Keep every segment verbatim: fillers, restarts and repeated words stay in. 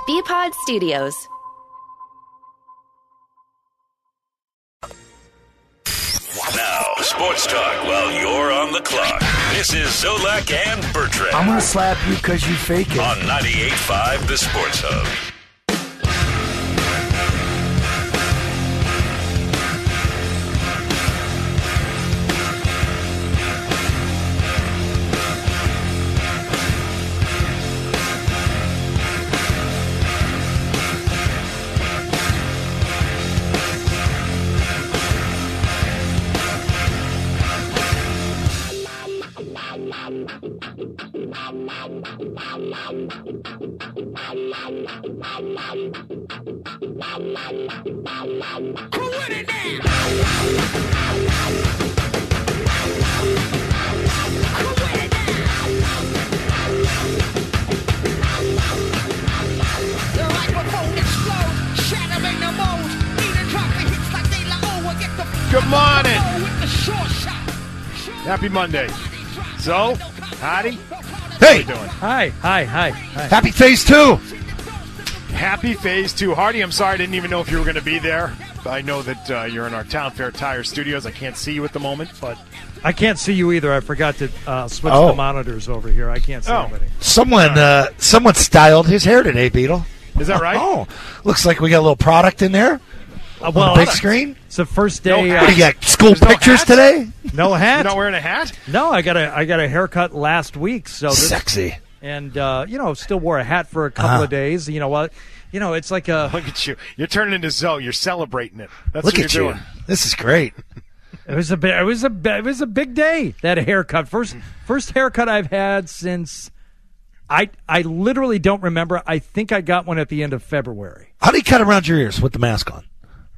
B-Pod Studios. Now, sports talk while you're on the clock. This is Zolak and Bertrand. I'm going to slap you because you fake it. On ninety-eight point five, The Sports Hub. Good morning. Happy Monday. So, Hottie, Hey. how you doing? Hi, hi, hi, hi. Happy phase two. Happy Phase two. Hardy, I'm sorry I didn't even know if you were going to be there. I know that uh, you're in our Town Fair Tire studios. I can't see you at the moment, but I can't see you either. I forgot to uh, switch Oh. the monitors over here. I can't see Oh. anybody. Someone, uh, someone styled his hair today, Beetle. is that right? Oh, looks like we got a little product in there Uh, on well, the big screen. it's the first No day. hat. What uh, do you got? School There's no pictures hat? today? no You're hat. not wearing a hat? No, I got a I got a haircut last week. So this, Sexy. and uh, you know, still wore a hat for a couple Uh-huh. of days. You know what? You know, it's like a. Look at you. You're turning into Zoe. You're celebrating it. That's Look what at you're you. doing. This is great. It was a bit. It was a. bi- It was a big day. That haircut. First, first haircut I've had since. I I literally don't remember. I think I got one at the end of February. How do you cut around your ears with the mask on?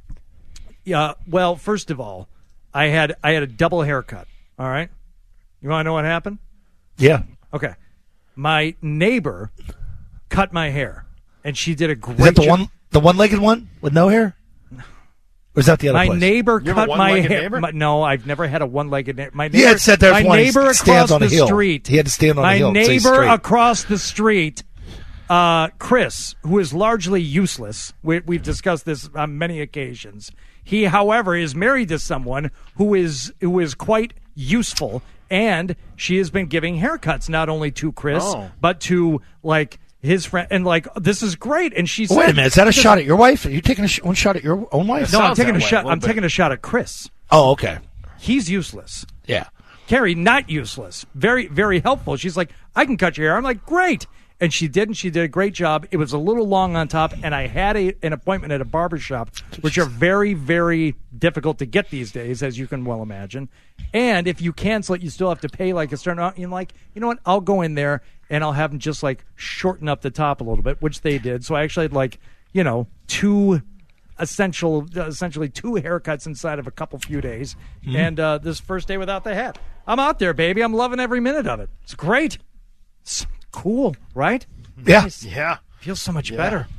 Yeah. Well, first of all, I had I had a double haircut. All right. You want to know what happened? Yeah. Okay. My neighbor cut my hair, and she did a great Is that the job. one, the one-legged one with no hair? Or is that the other My place? neighbor You have a cut my one-legged hair. neighbor? My, no, I've never had a one-legged neighbor. My neighbor, He had said there's my one. He neighbor stands across on a the hill. street. He had to stand on my a hill and say neighbor straight. across the street, uh, Chris, who is largely useless. We, we've discussed this on many occasions. He, however, is married to someone who is who is quite useful, and she has been giving haircuts not only to Chris Oh. but to like his friend. And like this is great. And she said, Wait a minute. Is that a shot at your wife? Are you taking a sh- one shot at your own wife? No, I'm Sounds taking that a way, shot. a little I'm bit. taking a shot at Chris. Oh, okay. He's useless. Yeah. Carrie, not useless. Very, very helpful. She's like, I can cut your hair. I'm like, great. And she did, and she did a great job. It was a little long on top, and I had a, an appointment at a barber shop, which are very, very difficult to get these days, as you can well imagine. And if you cancel it, you still have to pay like a certain amount. You're like, you know what? I'll go in there, and I'll have them just like shorten up the top a little bit, which they did. So I actually had like, you know, two essential, essentially two haircuts inside of a couple few days. And uh, this first day without the hat. I'm out there, baby. I'm loving every minute of it. It's great. It's cool, right? Yeah. Nice. Yeah. Feels so much Yeah. better.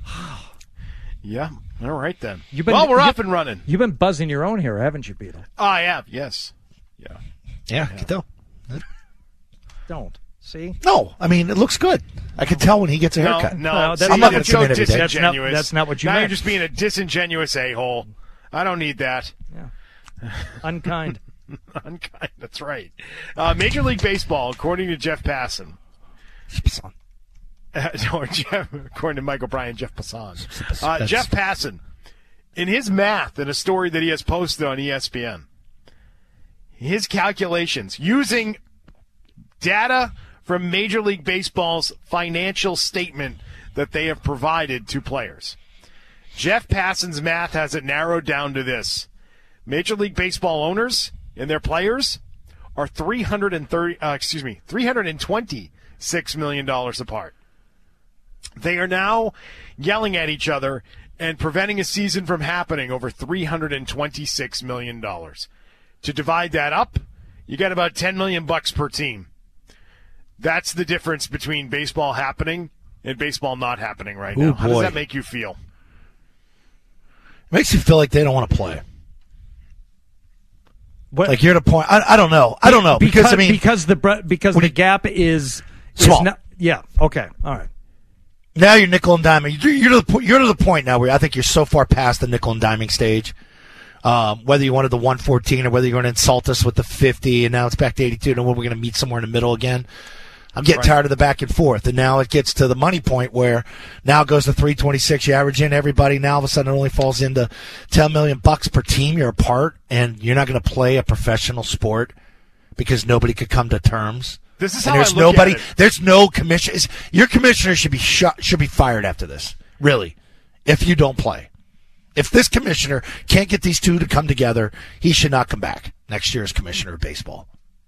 Yeah. All right, then. You've been- well, we're you- off and running. You've been buzzing your own hair, haven't you, Beetle? Oh, I have. Yes. Yeah. Yeah, I can tell. Don't. See? No, I mean, it looks good. I can tell when he gets a No, haircut. no. No, that's see, I'm not that's gonna so submit every day. That's not- disingenuous. that's not what you Now meant. you're just being a disingenuous a-hole. I don't need that. Yeah. Unkind. Unkind. That's right. Uh, Major League Baseball, according to Jeff Passan, uh, or Jeff, according to Michael Bryan, Jeff Passan, uh, That's- Jeff Passan, in his math in a story that he has posted on E S P N, his calculations using data from Major League Baseball's financial statement that they have provided to players. Jeff Passan's math has it narrowed down to this. Major League Baseball owners and their players are three hundred thirty, uh, excuse me, three hundred twenty-six million dollars apart. They are now yelling at each other and preventing a season from happening over three hundred twenty-six million dollars. To divide that up, you get about ten million bucks per team. That's the difference between baseball happening and baseball not happening right now. Ooh, How does boy. that make you feel? Makes you feel like they don't want to play. What, Like you're at a point. I, I don't know. I don't know because, because I mean, because the bre- because When the you- gap is, is Small. not, yeah. Okay. All right. Now you're nickel and diming. You're, you're, to the, you're to the point now where I think you're so far past the nickel and diming stage. Um, whether you wanted the one fourteen or whether you're going to insult us with the fifty, and now it's back to eighty-two, and we're going to meet somewhere in the middle again. I'm getting Right. tired of the back and forth, and now it gets to the money point where now it goes to three twenty-six. You average in everybody. Now all of a sudden it only falls into ten million bucks per team. You're apart, and you're not going to play a professional sport because nobody could come to terms. This is and how there's I look nobody. at it. There's no commission. Your commissioner should be shot, should be fired after this. Really, if you don't play, if this commissioner can't get these two to come together, he should not come back next year as commissioner of baseball.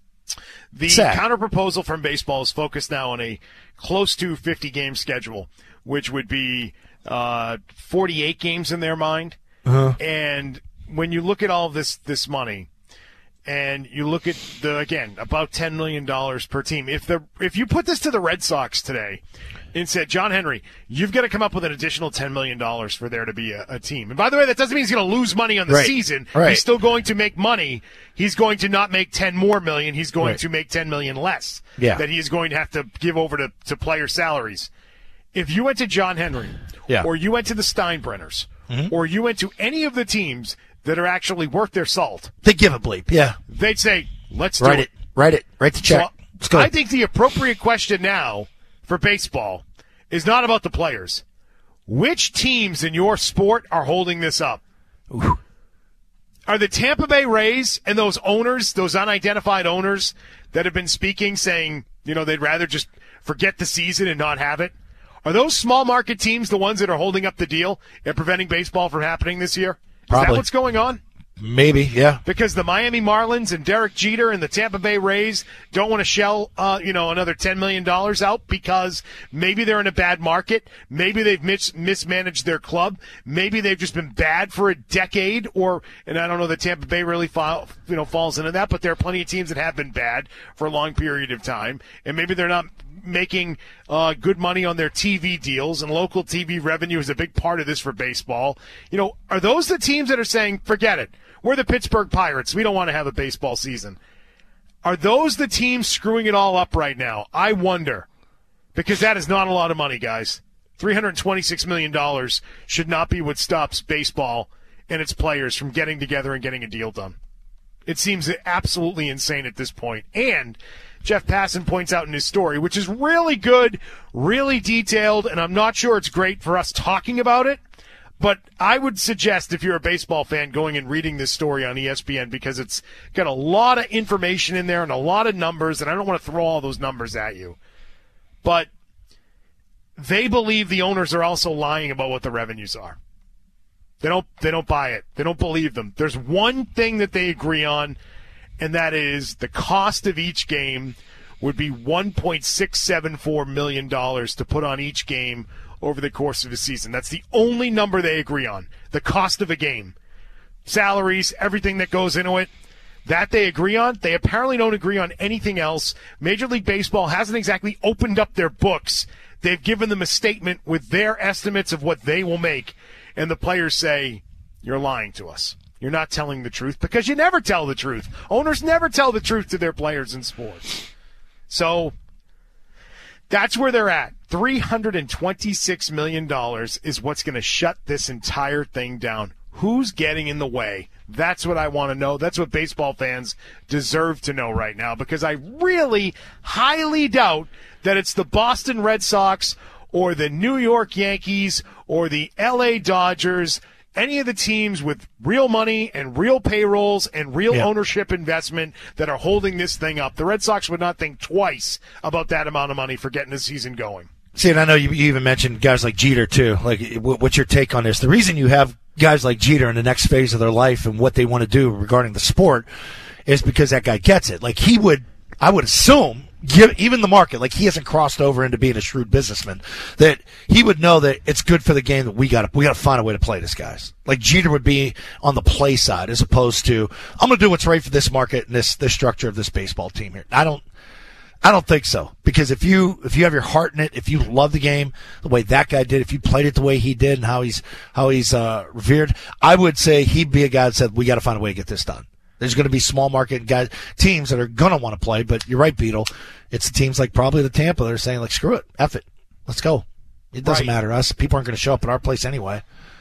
The Sad. counterproposal from baseball is focused now on a close to fifty-game schedule, which would be uh, forty-eight games in their mind. Uh-huh. And when you look at all of this this money, and you look at the again about ten million dollars per team, if the if you put this to the Red Sox today and said, John Henry, you've got to come up with an additional ten million dollars for there to be a, a team. And by the way, that doesn't mean he's going to lose money on the Right. season. Right. He's still going to make money. He's going to not make ten more million. He's going Right. to make ten million less. Yeah. That he is going to have to give over to, to player salaries. If you went to John Henry, Yeah. or you went to the Steinbrenners, or you went to any of the teams that are actually worth their salt, They give a bleep. Yeah, they'd say, let's do write it. it. Write it. Write the check. So Let's go. I think the appropriate question now for baseball is not about the players. Which teams in your sport are holding this up? Ooh. Are the Tampa Bay Rays and those owners, those unidentified owners that have been speaking saying, you know, they'd rather just forget the season and not have it? Are those small market teams the ones that are holding up the deal and preventing baseball from happening this year? Is Probably. that what's going on? Maybe. Yeah. Because the Miami Marlins and Derek Jeter and the Tampa Bay Rays don't want to shell, uh, you know, another ten million dollars out because maybe they're in a bad market. Maybe they've mis- mismanaged their club. Maybe they've just been bad for a decade or, and I don't know that Tampa Bay really fall, you know, falls into that, but there are plenty of teams that have been bad for a long period of time. And maybe they're not making uh, good money on their T V deals, and local T V revenue is a big part of this for baseball. You know, are those the teams that are saying, forget it? We're the Pittsburgh Pirates. We don't want to have a baseball season. Are those the teams screwing it all up right now? I wonder. Because that is not a lot of money, guys. three hundred twenty-six million dollars should not be what stops baseball and its players from getting together and getting a deal done. It seems absolutely insane at this point. And Jeff Passan points out in his story, which is really good, really detailed, and I'm not sure it's great for us talking about it, but I would suggest if you're a baseball fan going and reading this story on E S P N because it's got a lot of information in there and a lot of numbers, and I don't want to throw all those numbers at you. But they believe the owners are also lying about what the revenues are. They don't they don't buy it. They don't believe them. There's one thing that they agree on, and that is the cost of each game would be one point six seven four million dollars to put on each game over the course of a season. That's the only number they agree on, the cost of a game. Salaries, everything that goes into it, that they agree on. They apparently don't agree on anything else. Major League Baseball hasn't exactly opened up their books. They've given them a statement with their estimates of what they will make, and the players say, you're lying to us. You're not telling the truth, because you never tell the truth. Owners never tell the truth to their players in sports. So that's where they're at. three hundred twenty-six million dollars is what's going to shut this entire thing down. Who's getting in the way? That's what I want to know. That's what baseball fans deserve to know right now, because I really highly doubt that it's the Boston Red Sox or the New York Yankees or the L A Dodgers, any of the teams with real money and real payrolls and real Yeah. ownership investment that are holding this thing up. The Red Sox would not think twice about that amount of money for getting the season going. See, and I know you, you even mentioned guys like Jeter, too. Like, w- what's your take on this? The reason you have guys like Jeter in the next phase of their life and what they want to do regarding the sport is because that guy gets it. Like, he would, I would assume, give, even the market, like he hasn't crossed over into being a shrewd businessman, that he would know that it's good for the game that we got to we got to find a way to play this, guys. Like, Jeter would be on the play side as opposed to, I'm going to do what's right for this market and this, this structure of this baseball team here. I don't. I don't think so, because if you if you have your heart in it, if you love the game the way that guy did, if you played it the way he did, and how he's how he's uh, revered, I would say he'd be a guy that said we got to find a way to get this done. There's going to be small market guys teams that are going to want to play, but you're right, Beetle. It's teams like probably the Tampa that are saying like screw it, F it, let's go. It doesn't Right. matter to us. People aren't going to show up at our place anyway.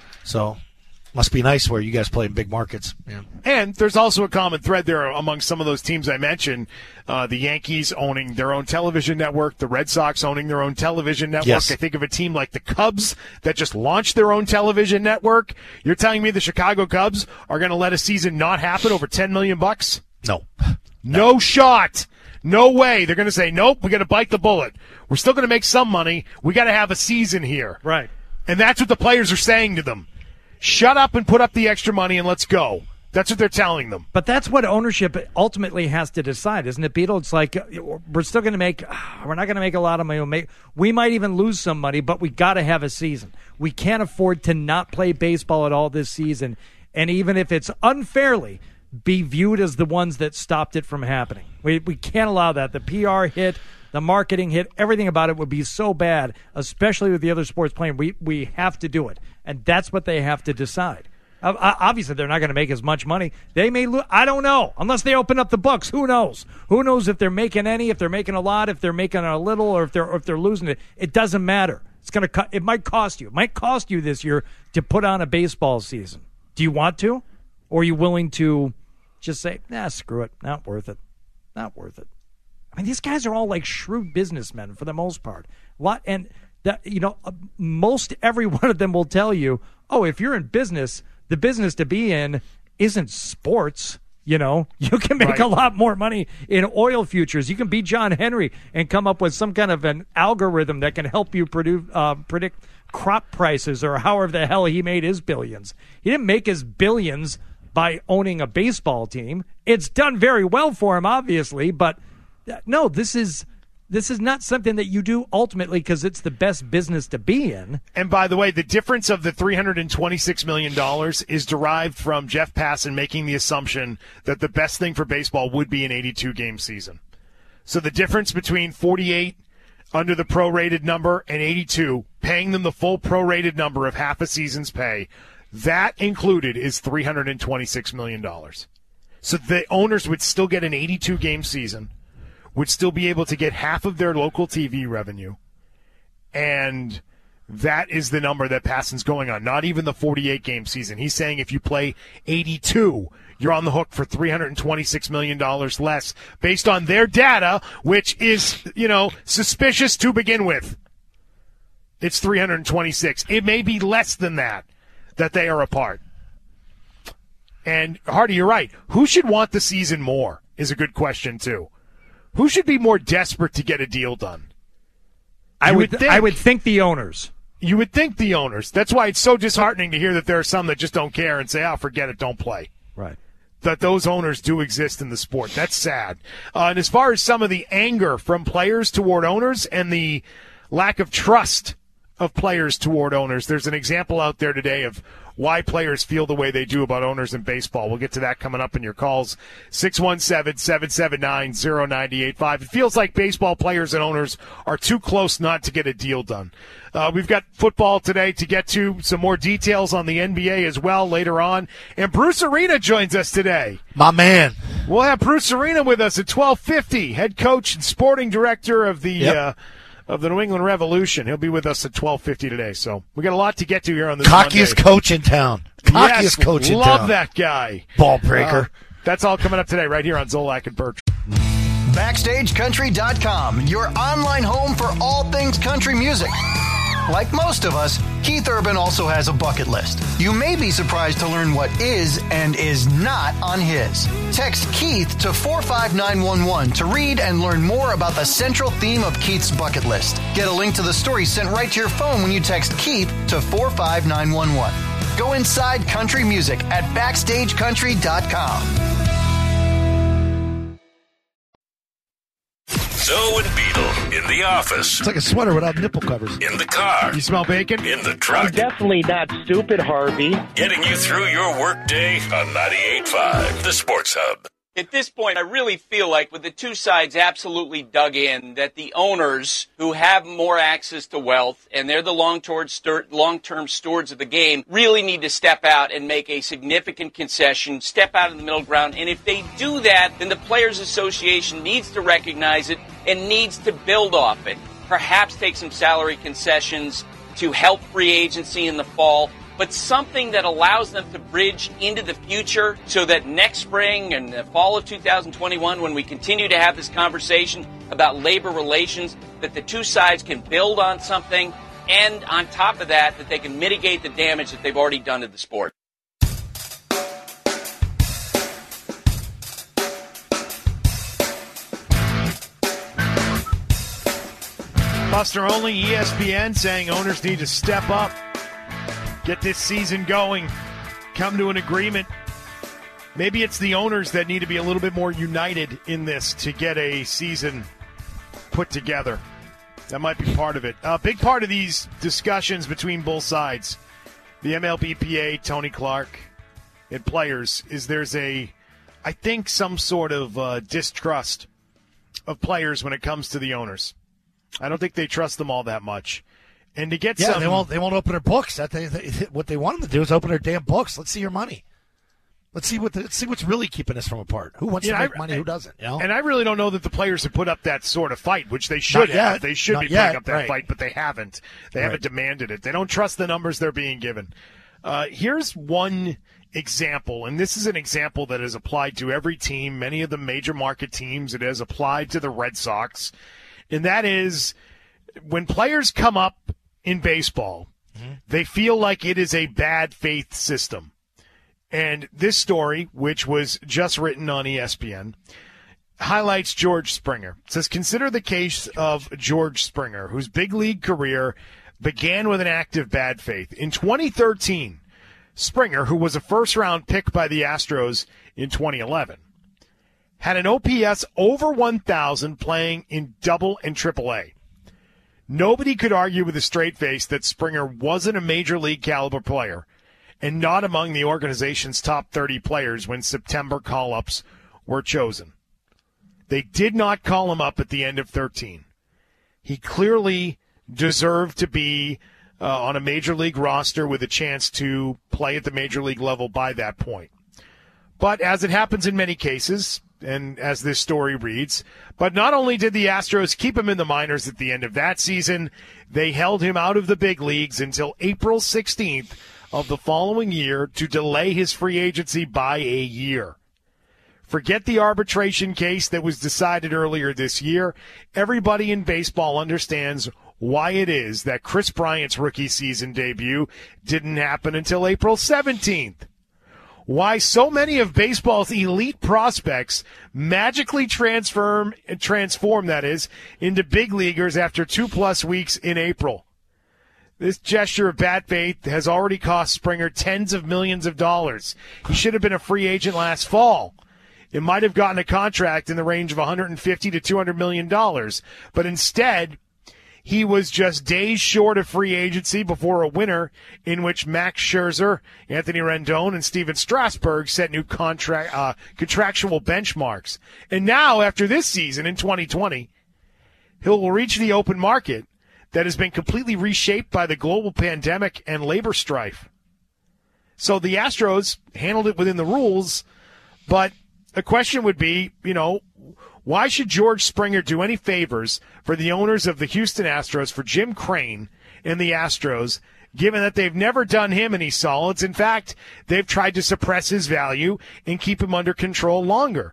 So must be nice where you guys play in big markets. Yeah. And there's also a common thread there among some of those teams I mentioned. Uh, the Yankees owning their own television network, the Red Sox owning their own television network. Yes. I think of a team like the Cubs that just launched their own television network. You're telling me the Chicago Cubs are going to let a season not happen over ten million bucks? No. No shot. No way. They're going to say, nope, we got to bite the bullet. We're still going to make some money. We got to have a season here. Right. And that's what the players are saying to them. Shut up and put up the extra money and let's go. That's what they're telling them. But that's what ownership ultimately has to decide, isn't it, Beetle? It's like we're still going to make – we're not going to make a lot of money. We might even lose some money, but we got to have a season. We can't afford to not play baseball at all this season. And even if it's unfairly, be viewed as the ones that stopped it from happening. We we can't allow that. The P R hit, the marketing hit, everything about it would be so bad, especially with the other sports playing. We, we have to do it. And that's what they have to decide. Obviously, they're not going to make as much money. They may lose. I don't know. Unless they open up the books, who knows? Who knows if they're making any, if they're making a lot, if they're making a little, or if they're or if they're losing it. It doesn't matter. It's going to. Co- it might cost you. It might cost you this year to put on a baseball season. Do you want to, or are you willing to just say, "Nah, screw it. Not worth it. Not worth it." I mean, these guys are all like shrewd businessmen for the most part. A lot and that you know, most every one of them will tell you, "Oh, if you're in business." The business to be in isn't sports. You know, you can make right. a lot more money in oil futures. You can be John Henry and come up with some kind of an algorithm that can help you produce, uh, predict crop prices or however the hell he made his billions. He didn't make his billions by owning a baseball team. It's done very well for him, obviously, but no, this is this is not something that you do ultimately because it's the best business to be in. And by the way, the difference of the three hundred twenty-six million dollars is derived from Jeff Passan making the assumption that the best thing for baseball would be an eighty-two game season. So the difference between forty-eight under the prorated number and eighty-two, paying them the full prorated number of half a season's pay, that included is three hundred twenty-six million dollars. So the owners would still get an eighty-two game season, would still be able to get half of their local T V revenue, and that is the number that Passan's going on, not even the forty-eight game season. He's saying if you play eighty-two, you're on the hook for three hundred twenty-six million dollars less based on their data, which is, you know, suspicious to begin with. It's three hundred twenty-six. It may be less than that, that they are apart. And, Hardy, you're right. Who should want the season more is a good question, too. Who should be more desperate to get a deal done? I You would, would think, I would think the owners. You would think the owners. That's why it's so disheartening to hear that there are some that just don't care and say, oh, forget it, don't play. Right. That those owners do exist in the sport. That's sad. Uh, and as far as some of the anger from players toward owners and the lack of trust of players toward owners, there's an example out there today of why players feel the way they do about owners in baseball. We'll get to that coming up in your calls. six one seven, seven seven nine, zero nine eight five. It feels like baseball players and owners are too close not to get a deal done. Uh, we've got football today to get to, some more details on the N B A as well later on. And Bruce Arena joins us today. My man. We'll have Bruce Arena with us at twelve fifty, head coach and sporting director of the Yep. uh, of the New England Revolution. He'll be with us at twelve fifty today. So we got a lot to get to here on this Cockiest Monday. coach in town. Cockiest yes, coach in love town. that guy. Ball breaker. Uh, that's all coming up today right here on Zolak and Birch. Backstage Country dot com, your online home for all things country music. Like most of us, Keith Urban also has a bucket list. You may be surprised to learn what is and is not on his. Text Keith to four five nine one one to read and learn more about the central theme of Keith's bucket list. Get a link to the story sent right to your phone when you text Keith to four five nine one one. Go inside country music at backstage country dot com. Zoe and Beetle in the office, It's like a sweater without nipple covers. in the car, You smell bacon? in the truck, Definitely not stupid, Harvey. getting you through your workday on ninety-eight point five, the Sports Hub. At this point, I really feel like with the two sides absolutely dug in, that the owners who have more access to wealth and they're the long-term stewards of the game really need to step out and make a significant concession, step out in the middle ground. And if they do that, then the Players Association needs to recognize it and needs to build off it. perhaps take some salary concessions to help free agency in the fall, but something that allows them to bridge into the future so that next spring and the fall of two thousand twenty-one, when we continue to have this conversation about labor relations, that the two sides can build on something, and on top of that, that they can mitigate the damage that they've already done to the sport. Buster Olney, E S P N, saying owners need to step up, get this season going, come to an agreement. Maybe it's the owners that need to be a little bit more united in this to get a season put together. That might be part of it. A big part of these discussions between both sides, the M L B P A, Tony Clark, and players, is there's a, I think, some sort of uh, distrust of players when it comes to the owners. I don't think they trust them all that much. And to get yeah, some... they won't, they won't open their books. That they, they, what they want them to do is open their damn books. Let's see your money. Let's see what the, let's see what's really keeping us from apart. Who wants yeah, to make I, money? Who doesn't? You know? And I really don't know that the players have put up that sort of fight, which they should Not have. Yet. They should Not be yet. putting up that Right. fight, but they haven't. They Right. haven't demanded it. They don't trust the numbers they're being given. Uh, here's one example, and this is an example that is applied to every team, many of the major market teams. It has applied to the Red Sox, and that is when players come up in baseball, mm-hmm. they feel like it is a bad faith system. And this story, which was just written on E S P N, highlights George Springer. It says, consider the case of George Springer, whose big league career began with an act of bad faith. In twenty thirteen, Springer, who was a first-round pick by the Astros in twenty eleven, had an O P S over one thousand playing in Double and Triple A. Nobody could argue with a straight face that Springer wasn't a major league caliber player and not among the organization's top thirty players when September call-ups were chosen. They did not call him up at the end of thirteen. He clearly deserved to be uh, on a major league roster with a chance to play at the major league level by that point. But as it happens in many cases, and as this story reads, but not only did the Astros keep him in the minors at the end of that season, they held him out of the big leagues until April sixteenth of the following year to delay his free agency by a year. Forget the arbitration case that was decided earlier this year. Everybody in baseball understands why it is that Chris Bryant's rookie season debut didn't happen until April seventeenth. Why so many of baseball's elite prospects magically transform, transform that is, into big leaguers after two-plus weeks in April. This gesture of bad faith has already cost Springer tens of millions of dollars. He should have been a free agent last fall. It might have gotten a contract in the range of one hundred fifty to two hundred million dollars, but instead, he was just days short of free agency before a winter in which Max Scherzer, Anthony Rendon, and Steven Strasburg set new contract uh, contractual benchmarks. And now, after this season in twenty twenty, he'll reach the open market that has been completely reshaped by the global pandemic and labor strife. So the Astros handled it within the rules, but the question would be, you know, why should George Springer do any favors for the owners of the Houston Astros, for Jim Crane and the Astros, given that they've never done him any solids? In fact, they've tried to suppress his value and keep him under control longer.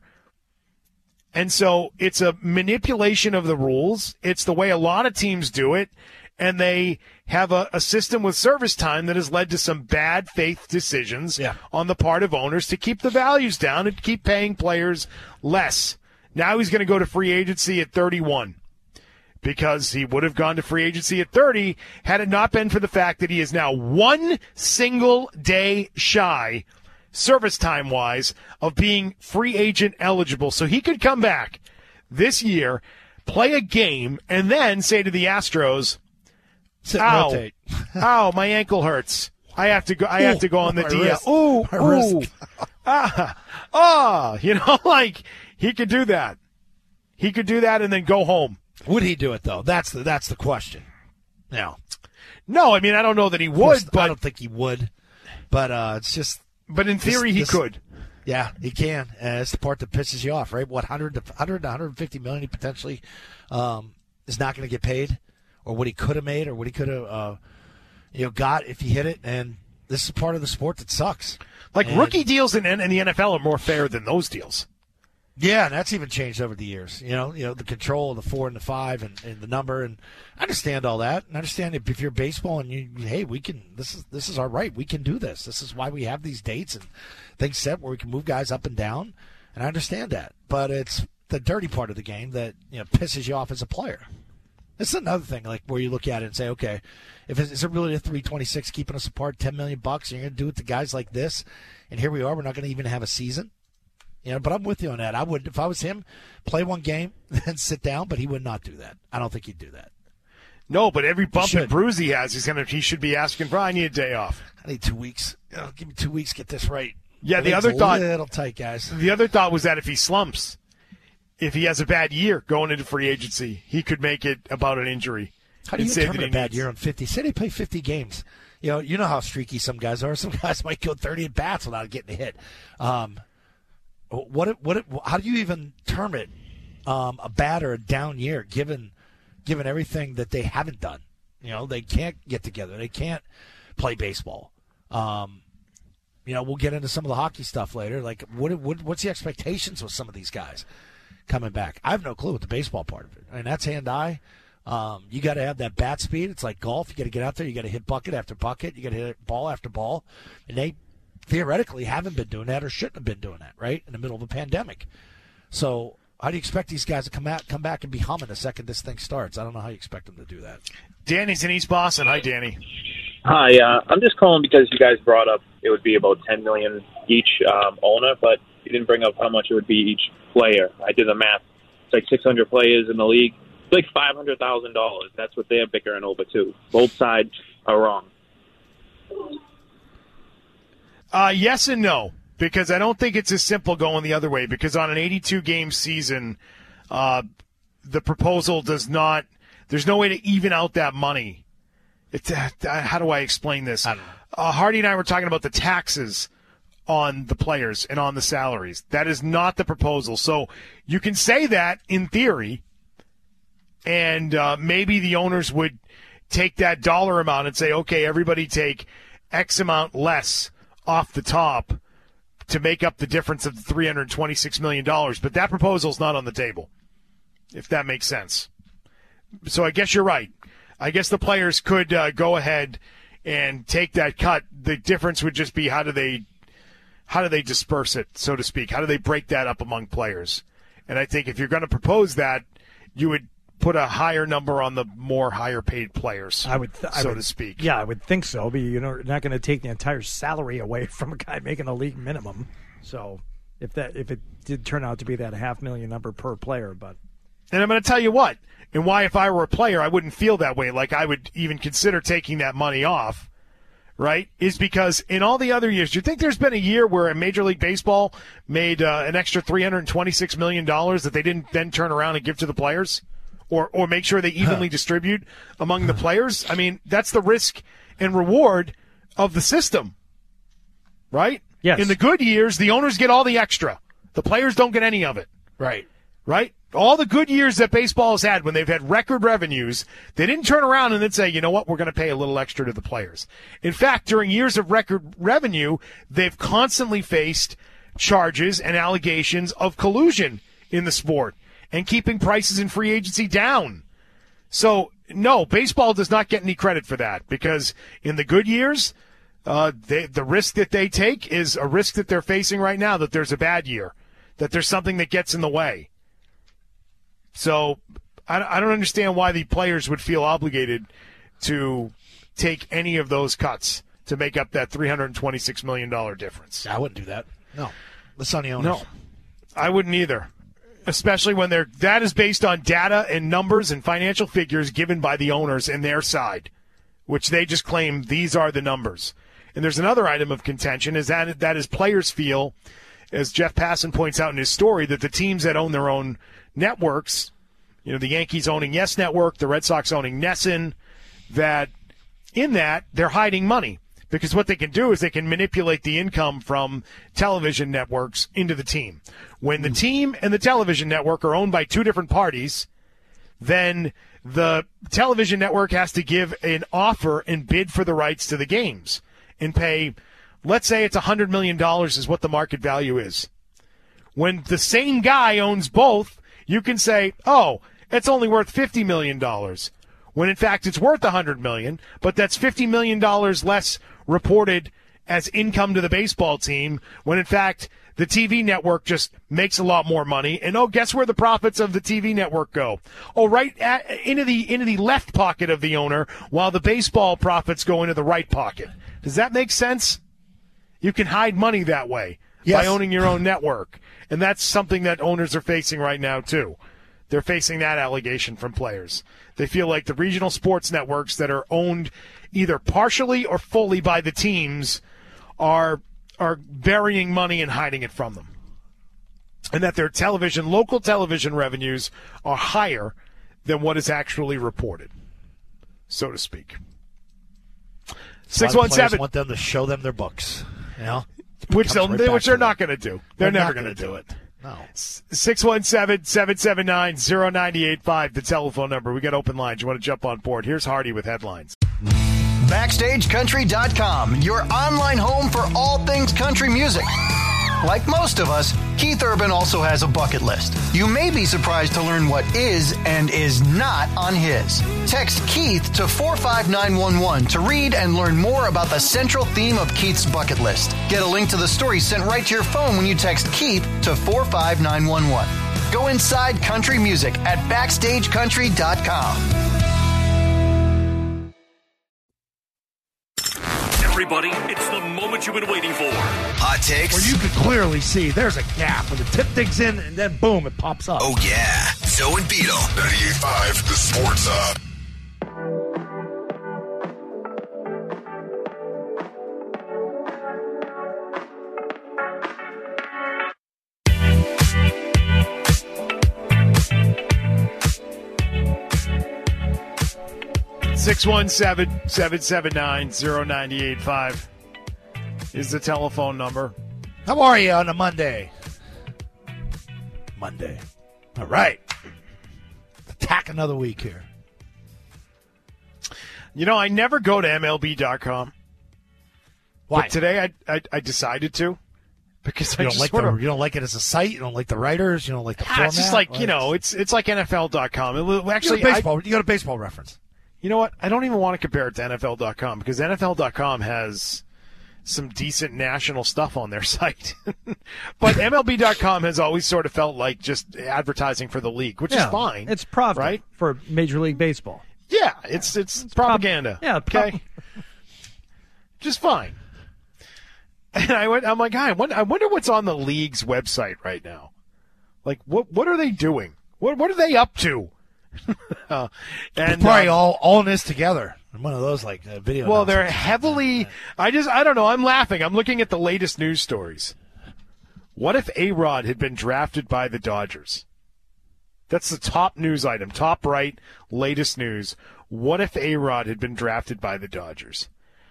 And so it's a manipulation of the rules. It's the way a lot of teams do it, and they have a, a system with service time that has led to some bad faith decisions yeah. on the part of owners to keep the values down and keep paying players less. Now he's going to go to free agency at thirty-one because he would have gone to free agency at thirty had it not been for the fact that he is now one single day shy, service time-wise, of being free agent eligible. So he could come back this year, play a game, and then say to the Astros, ow, ow, my ankle hurts. I have to go. I have to go on the D L. Ooh, ooh, ah, ah, you know, like he could do that. He could do that and then go home. Would he do it though? That's the that's the question. No, no. I mean, I don't know that he would. But I don't think he would. But uh, it's just. But in theory, this, he this, could. Yeah, he can. And it's the part that pisses you off, right? What one hundred to one hundred to one hundred fifty million he potentially um, is not going to get paid. or what he could have made or what he could have uh, you know got if he hit it. And this is part of the sport that sucks. Like and, rookie deals in, in the N F L are more fair than those deals. Yeah, and that's even changed over the years. You know, you know the control of the four and the five and, and the number, and I understand all that. And I understand if, if you're baseball and you, hey, we can. This is this is our right. We can do this. This is why we have these dates and things set where we can move guys up and down. And I understand that, but it's the dirty part of the game that you know pisses you off as a player. This is another thing, like where you look at it and say, okay, if it's, is it really a three twenty-six keeping us apart, ten million bucks, and you're going to do it to guys like this, and here we are, we're not going to even have a season. You know, but I'm with you on that. I would, if I was him, play one game, then sit down. But he would not do that. I don't think he'd do that. No, but every bump and bruise he has, he's gonna. He should be asking for. I need a day off. I need two weeks. You know, give me two weeks. Get this right. Yeah, the other thought. A little tight, guys. The other thought was that if he slumps, if he has a bad year going into free agency, he could make it about an injury. How do you determine a bad year on fifty? Say they play fifty games. You know, you know how streaky some guys are. Some guys might go thirty at bats without getting a hit. Um, What what how do you even term it um, a bad or a down year given given everything that they haven't done? You know, they can't get together. They can't play baseball. Um, you know, we'll get into some of the hockey stuff later. Like, what, what what's the expectations with some of these guys coming back? I have no clue with the baseball part of it. I mean, that's hand-eye. Um, you got to have that bat speed. It's like golf. You got to get out there. You got to hit bucket after bucket. You got to hit ball after ball. And they theoretically haven't been doing that or shouldn't have been doing that, right, in the middle of a pandemic. So how do you expect these guys to come out, come back and be humming the second this thing starts? I don't know how you expect them to do that. Danny's in East Boston. Hi, Danny. Hi. Uh, I'm just calling because you guys brought up it would be about ten million dollars each um, owner, but you didn't bring up how much it would be each player. I did the math. It's like six hundred players in the league. It's like five hundred thousand dollars. That's what they're bickering over, too. Both sides are wrong. Uh, yes and no, because I don't think it's as simple going the other way, because on an eighty-two game season, uh, the proposal does not – there's no way to even out that money. It's, uh, how do I explain this? I don't know. Uh, Hardy and I were talking about the taxes on the players and on the salaries. That is not the proposal. So you can say that in theory, and uh, maybe the owners would take that dollar amount and say, okay, everybody take X amount less off the top to make up the difference of the three hundred twenty-six million dollars. But that proposal's not on the table, if that makes sense. So I guess you're right. I guess the players could uh, go ahead and take that cut. The difference would just be how do they how do they disperse it, so to speak? How do they break that up among players? And I think if you're going to propose that, you would put a higher number on the more higher paid players, I would, th- so I would, to speak. Yeah, I would think so. But you know, you're not going to take the entire salary away from a guy making the league minimum. So if that if it did turn out to be that half million number per player, but and I'm going to tell you what, and why if I were a player I wouldn't feel that way, like I would even consider taking that money off, right, is because in all the other years, do you think there's been a year where a Major League Baseball made uh, an extra three hundred twenty-six million dollars that they didn't then turn around and give to the players? Or or make sure they evenly distribute among the players? I mean, that's the risk and reward of the system, right? Yes. In the good years, the owners get all the extra. The players don't get any of it. Right. Right? All the good years that baseball has had when they've had record revenues, they didn't turn around and then say, you know what, we're going to pay a little extra to the players. In fact, during years of record revenue, they've constantly faced charges and allegations of collusion in the sport and keeping prices in free agency down. So, no, baseball does not get any credit for that because in the good years, uh, they, the risk that they take is a risk that they're facing right now, that there's a bad year, that there's something that gets in the way. So I, I don't understand why the players would feel obligated to take any of those cuts to make up that three hundred twenty-six million dollars difference. I wouldn't do that. No. That's on the owners. No, I wouldn't either. Especially when they're that is based on data and numbers and financial figures given by the owners and their side, which they just claim these are the numbers. And there's another item of contention is that that is players feel, as Jeff Passan points out in his story, that the teams that own their own networks, you know, the Yankees owning Yes Network, the Red Sox owning Nesson, that in that they're hiding money. Because what they can do is they can manipulate the income from television networks into the team. When the team and the television network are owned by two different parties, then the television network has to give an offer and bid for the rights to the games and pay, let's say it's one hundred million dollars is what the market value is. When the same guy owns both, you can say, oh, it's only worth fifty million dollars, when in fact it's worth one hundred million dollars, but that's fifty million dollars less reported as income to the baseball team, when in fact the T V network just makes a lot more money. And oh, guess where the profits of the T V network go? Oh, right at, into the into the left pocket of the owner, while the baseball profits go into the right pocket. Does that make sense? You can hide money that way yes. by owning your own network. And that's something that owners are facing right now, too. They're facing that allegation from players. They feel like the regional sports networks that are owned either partially or fully by the teams are are burying money and hiding it from them. And that their television, local television revenues are higher than what is actually reported, so to speak. six one seven want them to show them their books, you know? Which, they'll, right they, which they're not them. going to do. They're, They're never not going to gonna do do it. No. six one seven, seven seven nine, zero nine eight five, the telephone number. We got open lines. You want to jump on board. Here's Hardy with headlines. Backstage Country dot com, your online home for all things country music. Like most of us, Keith Urban also has a bucket list. You may be surprised to learn what is and is not on his. Text Keith to four five nine one one to read and learn more about the central theme of Keith's bucket list. Get a link to the story sent right to your phone when you text Keith to four five nine one one. Go inside country music at backstage country dot com. Everybody, it's the moment you've been waiting for. Hot takes. Where you could clearly see there's a gap where the tip digs in and then boom, it pops up. Oh, yeah. Zoe and Beetle. ninety-eight point five, the Sports Hub. six one seven, seven seven nine, zero nine eight five is the telephone number. How are you on a Monday? Monday. All right. Attack another week here. You know, I never go to M L B dot com. Why? But today I, I I decided to. Because you I don't just like sort the, of, you don't like it as a site. You don't like the writers. You don't like the ah, format. it's just like, Well, you know, it's it's like N F L dot com. It, actually, you got, a baseball, I, you got a baseball reference. You know what? I don't even want to compare it to N F L dot com because N F L dot com has some decent national stuff on their site. But M L B dot com has always sort of felt like just advertising for the league, which yeah, is fine. It's profit, right? For Major League Baseball. Yeah, it's it's, it's propaganda. Prop- yeah, prop- okay. Just fine. And I went, I'm like, I wonder, I wonder what's on the league's website right now. Like, what what are they doing? What what are they up to? uh, and It's probably uh, all all in this together. One of those like uh, video. Well, they're announcements. heavily. I just I don't know. I'm laughing. I'm looking at the latest news stories. What if A-Rod had been drafted by the Dodgers? That's the top news item, top right, latest news. What if A-Rod had been drafted by the Dodgers?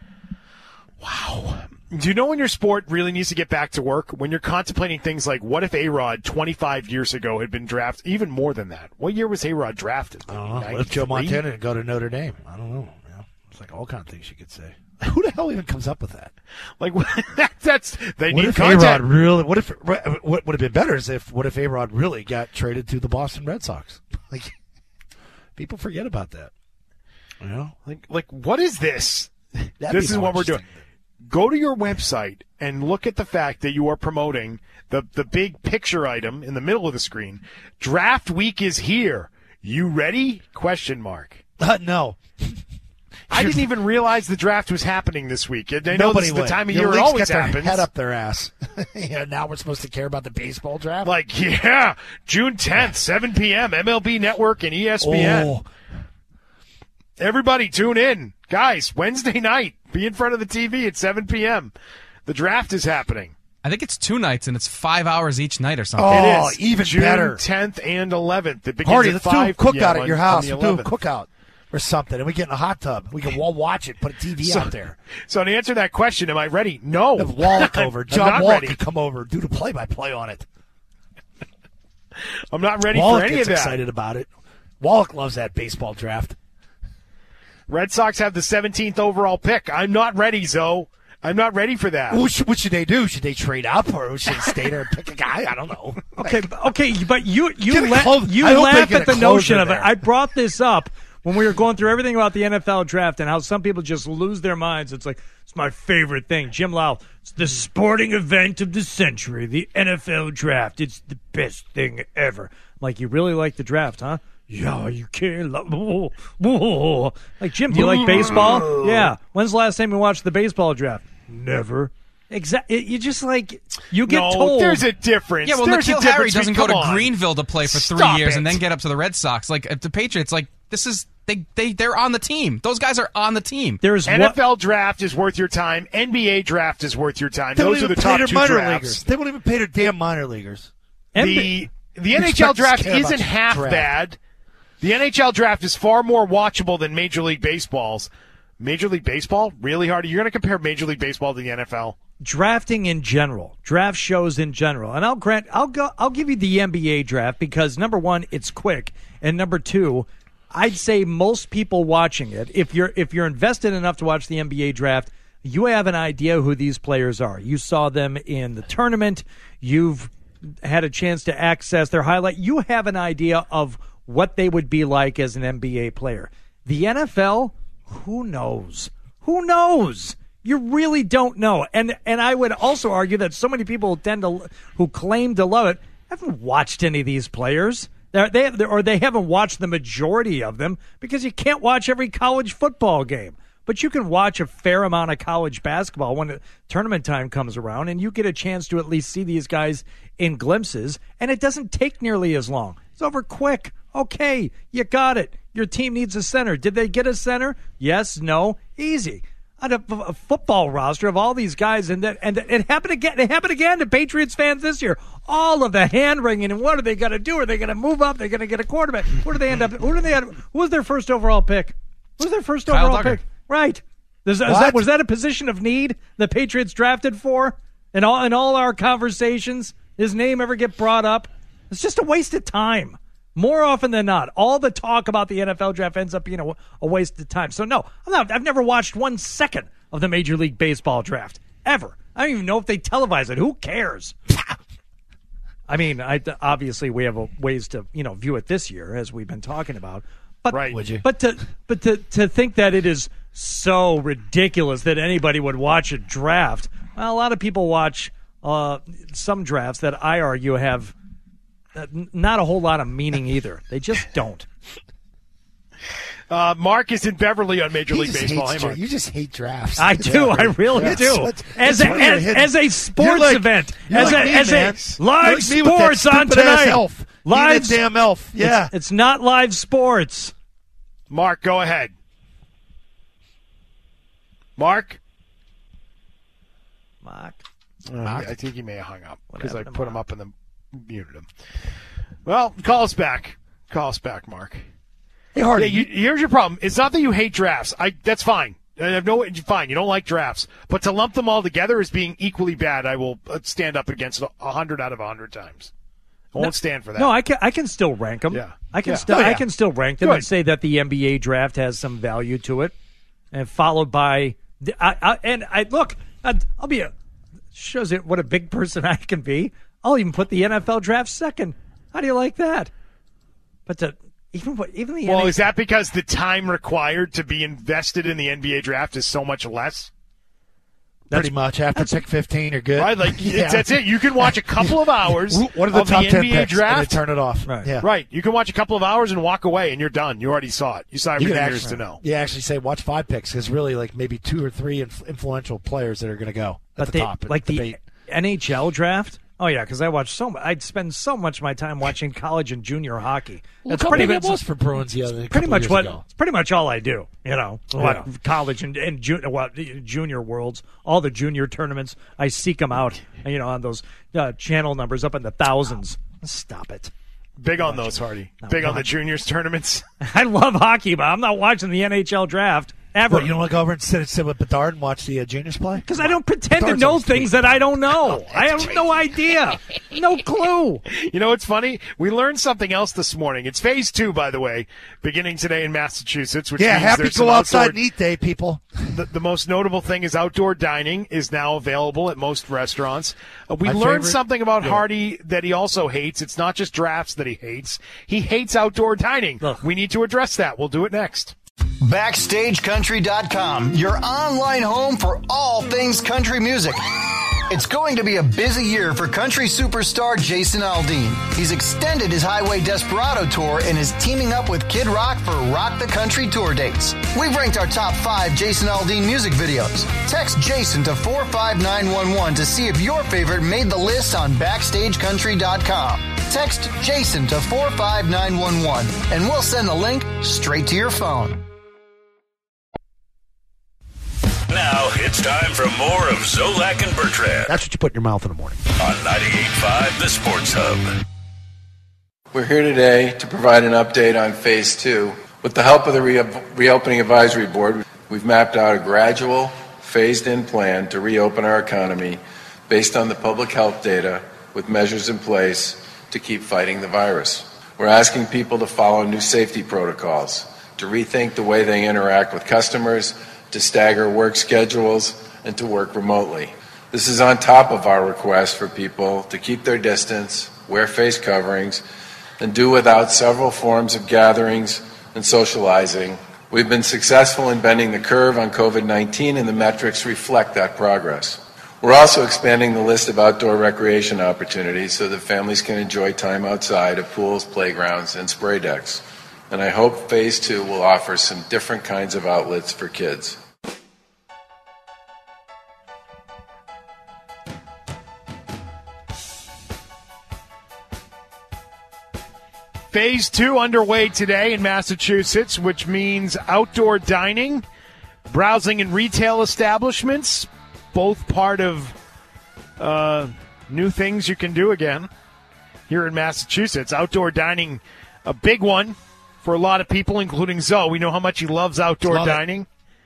Wow. Do you know when your sport really needs to get back to work? When you're contemplating things like, what if A-Rod twenty-five years ago had been drafted? Even more than that. What year was A-Rod drafted? I don't know. What if Joe Montana didn't go to Notre Dame? I don't know. Yeah. It's like all kind of things you could say. Who the hell even comes up with that? Like, that's, they what need if content. A-Rod really, what if, what would have been better is if, what if A-Rod really got traded to the Boston Red Sox? Like, people forget about that. You know? Like, like, what is this? That'd This be is more what we're doing. interesting. Go to your website and look at the fact that you are promoting the, the big picture item in the middle of the screen. Draft week is here. You ready? Question mark. Uh, no. I didn't even realize the draft was happening this week. I know Nobody this is the would. time of Your year it leagues always get their happens. head up their ass. Yeah, now we're supposed to care about the baseball draft? Like, yeah, June tenth, seven p.m., M L B Network and E S P N. Oh. Everybody tune in. Guys, Wednesday night, be in front of the T V at seven p.m. The draft is happening. I think it's two nights, and it's five hours each night or something. Oh, it is. even June better. tenth and eleventh. It begins Party, at let's do a five cookout p.m. at your on- house. on the We'll do a eleventh. cookout or something, and we get in a hot tub. We can all watch it, put a T V So- out there. So to answer that question, am I ready? No. Have Wallach over. I'm John not Wallach ready. could come over, do the play-by-play on it. I'm not ready Wallach for any gets of that. excited about it. Wallach loves that baseball draft. Red Sox have the seventeenth overall pick. I'm not ready, Zoe. I'm not ready for that. What should, what should they do? Should they trade up, or should they stay there and pick a guy? I don't know. Okay, okay, but you you Get a la- clo- you I hope they laugh get at the a notion closer of it. there. I brought this up when we were going through everything about the N F L draft and how some people just lose their minds. It's like, it's my favorite thing. Jim Lau, it's the sporting event of the century, the N F L draft. It's the best thing ever. I'm like, you really like the draft, huh? Yeah, you can't. Lo- like, Jim, do you like baseball? Yeah. When's the last time you watched the baseball draft? Never. Exactly. You just like you get no, told. There's a difference. Yeah, well, there's Nikhil a difference. Harry doesn't go Come to on. Greenville to play for three Stop years it. and then get up to the Red Sox. Like at the Patriots, like this is they they they're on the team. Those guys are on the team. There's N F L draft is worth your time. N B A draft is worth your time. They Those don't are even the pay top their two minor drafts. leaguers. They won't even pay their damn minor leaguers. The the N H You L expect to draft care about isn't half draft. bad. The N H L draft is far more watchable than Major League Baseball's. Major League Baseball? Really hard? You're going to compare Major League Baseball to the N F L? Drafting in general, draft shows in general, and I'll grant, I'll go, I'll give you the N B A draft because number one, it's quick, and number two, I'd say most people watching it, if you're if you're invested enough to watch the N B A draft, you have an idea who these players are. You saw them in the tournament. You've had a chance to access their highlight. You have an idea of what they would be like as an N B A player. The N F L, who knows? Who knows? You really don't know. And and I would also argue that so many people who tend to who claim to love it haven't watched any of these players. They're, they have, or they haven't watched the majority of them because you can't watch every college football game. But you can watch a fair amount of college basketball when tournament time comes around, and you get a chance to at least see these guys in glimpses, and it doesn't take nearly as long. It's over quick. Okay, you got it. Your team needs a center. Did they get a center? Yes, no, easy. On a, a football roster of all these guys, and that, and it happened again. It happened again to Patriots fans this year. All of the hand wringing, and what are they going to do? Are they going to move up? They're going to get a quarterback. Where do they end up? Who do they? End, who was their first overall pick? Who was their first Kyle overall Duggar. pick? Right. Is, is that, was that a position of need the Patriots drafted for? In all in all our conversations, his name ever get brought up? It's just a waste of time. More often than not, all the talk about the N F L draft ends up being a, a waste of time. So no, I'm not, I've never watched one second of the Major League Baseball draft ever. I don't even know if they televise it. Who cares? I mean, I, obviously we have a, ways to you know view it this year, as we've been talking about. But Right. Would you? but to but to to think that it is so ridiculous that anybody would watch a draft. Well, a lot of people watch uh, some drafts that I argue have. Uh, n- not a whole lot of meaning either. They just don't. Uh, Mark is in Beverly on Major He League just Baseball. hates Hey, Mark. dra- you just hate drafts. I do. I really Yeah. do. It's- As it's a, weird. as, Hidden- as a sports You're like- event, you're as like a me, as man. a live You're like me with that sports on stupid-ass tonight. elf. Live Eat that damn elf. Yeah. It's, it's not live sports. Mark, go ahead. Mark? Mark. Uh, I think he may have hung up because I happened to put him up and then muted him. Well, call us back. Call us back, Mark. Hey, Hardy. Yeah, you, here's your problem. It's not that you hate drafts. I that's fine. I have no fine. You don't like drafts, but to lump them all together as being equally bad, I will uh, stand up against a hundred out of a hundred times. I won't No, stand for that. No, I can I can still rank them. Yeah. I can Yeah. still Oh, yeah. I can still rank them Good. and say that the N B A draft has some value to it, and followed by the, I, I and I look. I, I'll be a shows it what a big person I can be. I'll even put the N F L draft second. How do you like that? But to even what even the well, N H L is that because the time required to be invested in the N B A draft is so much less? Pretty much. After pick fifteen, you're good. Right, like Yeah. it's, that's it. You can watch a couple of hours. What are the of top the ten N B A picks? And draft? then turn it off. Right. Yeah. Right, you can watch a couple of hours and walk away, and you're done. You already saw it. You saw You everything can there is actually, to know. yeah, actually say watch five picks because really like maybe two or three inf- influential players that are going to go at but the they, top. like the debate. N H L draft. Oh yeah, because I watch so. I'd spend so much of my time watching college and junior hockey. Well, That's look how pretty big much it was for Bruins the other pretty couple much years what ago. it's pretty much all I do. You know, what, Yeah. college and and ju- what, junior worlds, all the junior tournaments. I seek them out. You know, on those uh, channel numbers up in the thousands. Stop it. Big on those, Hardy. Not Big on the watching. juniors tournaments. I love hockey, but I'm not watching the N H L draft. Ever. What, you don't want to go over and sit, sit with Bedard and watch the uh, juniors play? Because I don't pretend Bedard's to know always things tweeting. that I don't know. I have no idea. No clue. You know what's funny? We learned something else this morning. It's phase two, by the way, beginning today in Massachusetts. Which Yeah, means happy there's go some outside outdoor- and eat day, people. The, the most notable thing is outdoor dining is now available at most restaurants. Uh, we My learned favorite- something about Yeah. Hardy that he also hates. It's not just drafts that he hates. He hates outdoor dining. Ugh. We need to address that. We'll do it next. Backstage Country dot com, your online home for all things country music. It's going to be a busy year for country superstar Jason Aldean. He's extended his Highway Desperado tour and is teaming up with Kid Rock for Rock the Country tour dates. We've ranked our top five Jason Aldean music videos. Text Jason to four five nine one one to see if your favorite made the list on Backstage Country dot com. Text Jason to four five nine one one and we'll send the link straight to your phone. Now it's time for more of Zolak and Bertrand That's what you put in your mouth in the morning. on ninety-eight point five The Sports Hub. We're here today to provide an update on Phase two. With the help of the Re- Reopening Advisory Board, we've mapped out a gradual, phased-in plan to reopen our economy based on the public health data with measures in place to keep fighting the virus. We're asking people to follow new safety protocols, to rethink the way they interact with customers, to stagger work schedules, and to work remotely. This is on top of our request for people to keep their distance, wear face coverings, and do without several forms of gatherings and socializing. We've been successful in bending the curve on COVID nineteen, and the metrics reflect that progress. We're also expanding the list of outdoor recreation opportunities so that families can enjoy time outside at pools, playgrounds, and spray decks. And I hope Phase two will offer some different kinds of outlets for kids. Phase two underway today in Massachusetts, which means outdoor dining, browsing in retail establishments, both part of uh, new things you can do again here in Massachusetts. Outdoor dining, a big one for a lot of people, including Zoe. We know how much he loves outdoor Love it. dining.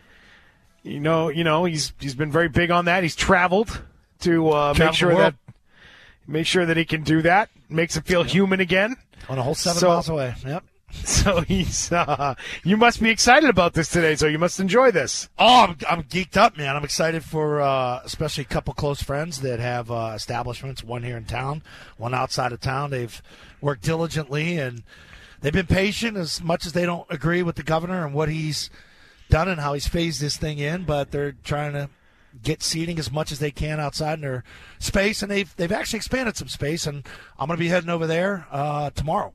You know, you know, he's he's been very big on that. He's traveled to uh, make Traveled sure the world. that make sure that he can do that. Makes him feel human again. On a whole seven So- miles away. Yep. So he's. Uh, you must be excited about this today. So you must enjoy this. Oh, I'm, I'm geeked up, man. I'm excited for uh, especially a couple close friends that have uh, establishments, one here in town, one outside of town. They've worked diligently, and they've been patient as much as they don't agree with the governor and what he's done and how he's phased this thing in, but they're trying to get seating as much as they can outside in their space, and they've, they've actually expanded some space, and I'm going to be heading over there uh, tomorrow.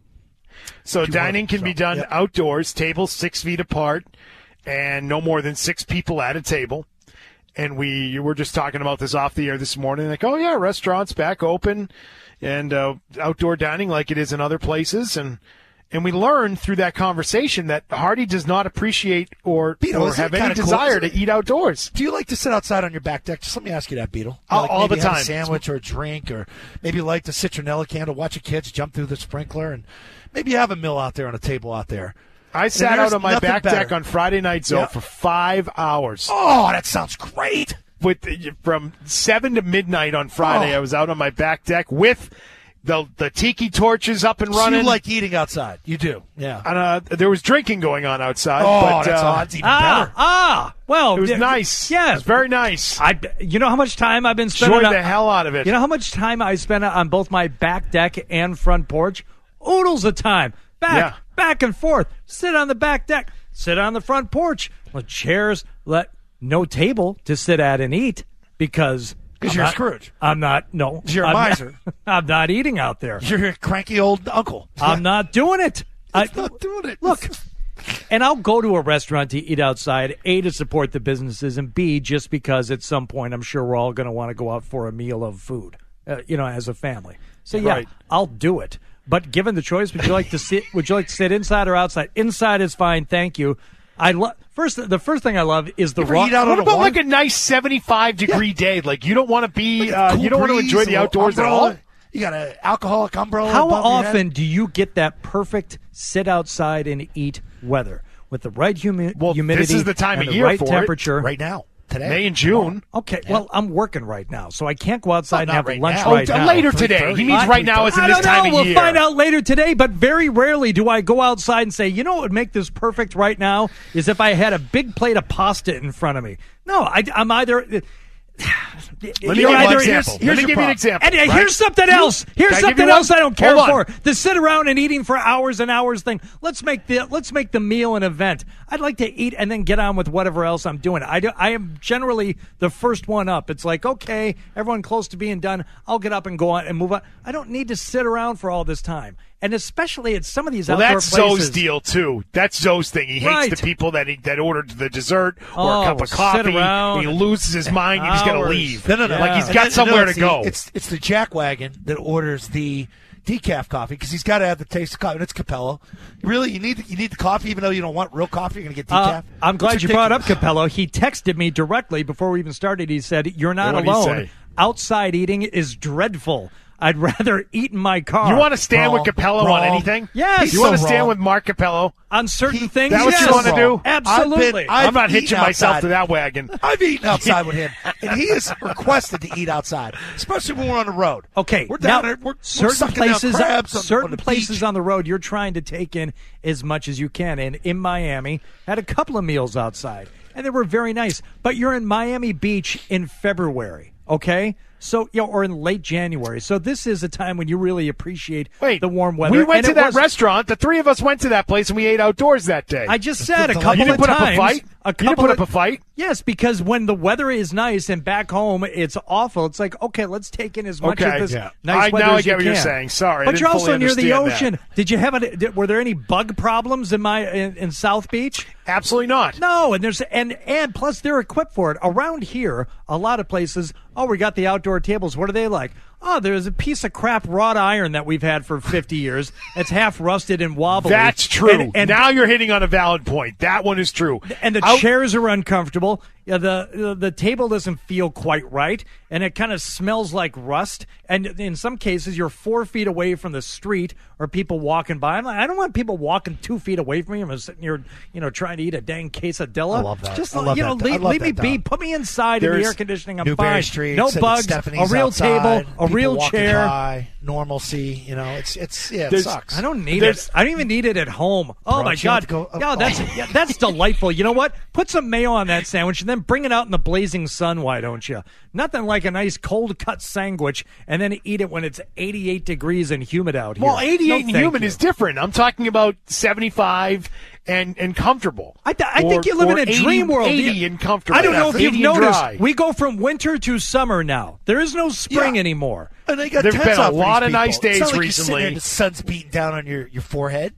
So Do dining one, can so, be done yep. outdoors, tables six feet apart, and no more than six people at a table. And we you were just talking about this off the air this morning, like, oh yeah, restaurants back open, and uh, outdoor dining like it is in other places, and and we learned through that conversation that Hardy does not appreciate or, Beetle, or isn't have it any kinda cool? desire Isn't to eat outdoors. Do you like to sit outside on your back deck? Just let me ask you that, Beetle. You All- like all maybe the have time. A sandwich or a drink, or maybe you like the citronella candle, watch your kids jump through the sprinkler, and maybe you have a meal out there on a table out there. I sat there's out on my nothing back deck better. on Friday night, Zoe, Yeah. for five hours. Oh, that sounds great. With from seven to midnight on Friday, Oh. I was out on my back deck with the the tiki torches up and So running. you like eating outside. You do. Yeah. and, uh, there was drinking going on outside. Oh, but, that's, uh, that's even Ah, better. ah. Well, it was yeah, nice. Yeah, it was very nice. I, you know how much time I've been spending. Enjoyed on- the hell out of it. You know how much time I spent on both my back deck and front porch? Oodles of time. Back, Yeah. back and forth. Sit on the back deck. Sit on the front porch. Let chairs. Let no table to sit at and eat because Because I'm you're not- Scrooge. I'm not. No, You're a I'm miser. Not, I'm not eating out there. You're a cranky old uncle. I'm not doing it. I, not doing it. Look, and I'll go to a restaurant to eat outside, A, to support the businesses, and B, just because at some point I'm sure we're all going to want to go out for a meal of food, uh, you know, as a family. So, yeah, Right. I'll do it. But given the choice, would you like to sit? Would you like to sit inside or outside? Inside is fine, thank you. I love first. The first thing I love is the ever raw. eat out what on a about water- like a nice seventy-five degree day? Like you don't want to be, uh, Cool you don't want to breeze, enjoy a the little outdoors at umbrella. all. You got an alcoholic umbrella. How above your head. often do you get that perfect sit outside and eat weather? with the right humi- Well, humidity, this is the time and of the year right for it. temperature. Right now. Today. May and June. Okay, well, I'm working right now, so I can't go outside Oh, and have not right lunch now. right oh, now. later today. He means I- right now, as in I this don't time know. of We'll year. find out later today, but very rarely do I go outside and say, you know what would make this perfect right now is if I had a big plate of pasta in front of me. No, I, I'm either... Let me You're give you an either- example. here's- Let me here's give your you an problem. example, And uh, right? here's something else. Here's Can I give something you else one? I don't care Hold on. for. To sit around and eating for hours and hours thing. Let's make the let's make the meal an event. I'd like to eat and then get on with whatever else I'm doing. I, do, I am generally the first one up. It's like, okay, everyone close to being done. I'll get up and go on and move on. I don't need to sit around for all this time. And especially at some of these Well, outdoor that's places. Zoe's deal too. That's Zoe's thing. He hates Right. the people that he, that ordered the dessert or Oh, a cup of sit coffee. around He loses his mind. He's going to hours. leave. No, no, no. Like he's And got then- somewhere no, to it's go. The, it's it's the jack wagon that orders the decaf coffee because he's got to have the taste of coffee. And it's Capello. Really, you need you need the coffee even though you don't want real coffee. You're going to get decaf. Uh, I'm glad It's you brought up ridiculous. Capello. He texted me directly before we even started. He said, "You're not What'd he alone. say? Outside eating is dreadful. I'd rather eat in my car." You want to stand Wrong. with Capello on Wrong. anything? Yes. You want to so stand wrong. with Mark Capello? on certain things? that what yes. you wanna do? Absolutely. I've been- I've I'm not hitching eaten myself outside. to that wagon. I've eaten outside with him, and he is requested to eat outside, especially when we're on the road. Okay, we're down now, there. We're, certain we're sucking places, down crabs on, certain on the places beach. on the road, you're trying to take in as much as you can. And in Miami, had a couple of meals outside, and they were very nice. But you're in Miami Beach in February, okay? So, you know, or in late January. So this is a time when you really appreciate Wait, the warm weather. we went And to it that was- restaurant. The three of us went to that place, and we ate outdoors that day. I just said a You couple you didn't of put up a times. fight? A You didn't couple put of- up a fight? Yes, because when the weather is nice and back home it's awful, it's like, okay, let's take in as much Okay, of this yeah. nice I- weather now I as get you what you're can. saying. Sorry, I but didn't you're fully also near the understand ocean. Did you have a, did, were there any bug problems in my in, in South Beach? Absolutely not. No, and there's and and plus they're equipped for it. Around here, a lot of places, oh, we got the outdoor tables. What are they like? Oh, there's a piece of crap wrought iron that we've had for fifty years. It's half rusted and wobbly. That's true. And, and now you're hitting on a valid point. That one is true. and the Out- chairs are uncomfortable. Yeah, the, the the table doesn't feel quite right, and it kind of smells like rust. And in some cases, you're four feet away from the street or people walking by. I'm like, I don't want people walking two feet away from me. I'm sitting here, you know, trying to eat a dang quesadilla. I love that. Just I love you know, that. I leave, love leave me that, be. Dom. Put me inside in the There's air conditioning. I'm Newberry fine. Street, No sitting at bugs. Stephanie's A real outside, table. A people real walking chair. by, normalcy. You know, it's it's yeah, it There's- sucks. I don't need There's- it. I don't even need it at home. Oh Brunch, my you have god! to go- oh, yeah, that's oh. yeah, that's delightful. You know what? Put some mayo on that sandwich and then bring it out in the blazing sun. Why don't you? Nothing like a nice cold cut sandwich and then eat it when it's eighty-eight degrees and humid out here. Well, eighty-eight No, and thank humid you. is different. I'm talking about seventy-five and and comfortable. I, th- I Or- think you live or in a eighty dream world. eighty You- and comfortable. I don't know if eighty you've and noticed. dry. We go from winter to summer now. There is no spring Yeah. anymore. And they got There's tents been a out for lot these of nice people. It's days not like you're recently. sitting there and the sun's beating down on your, your forehead.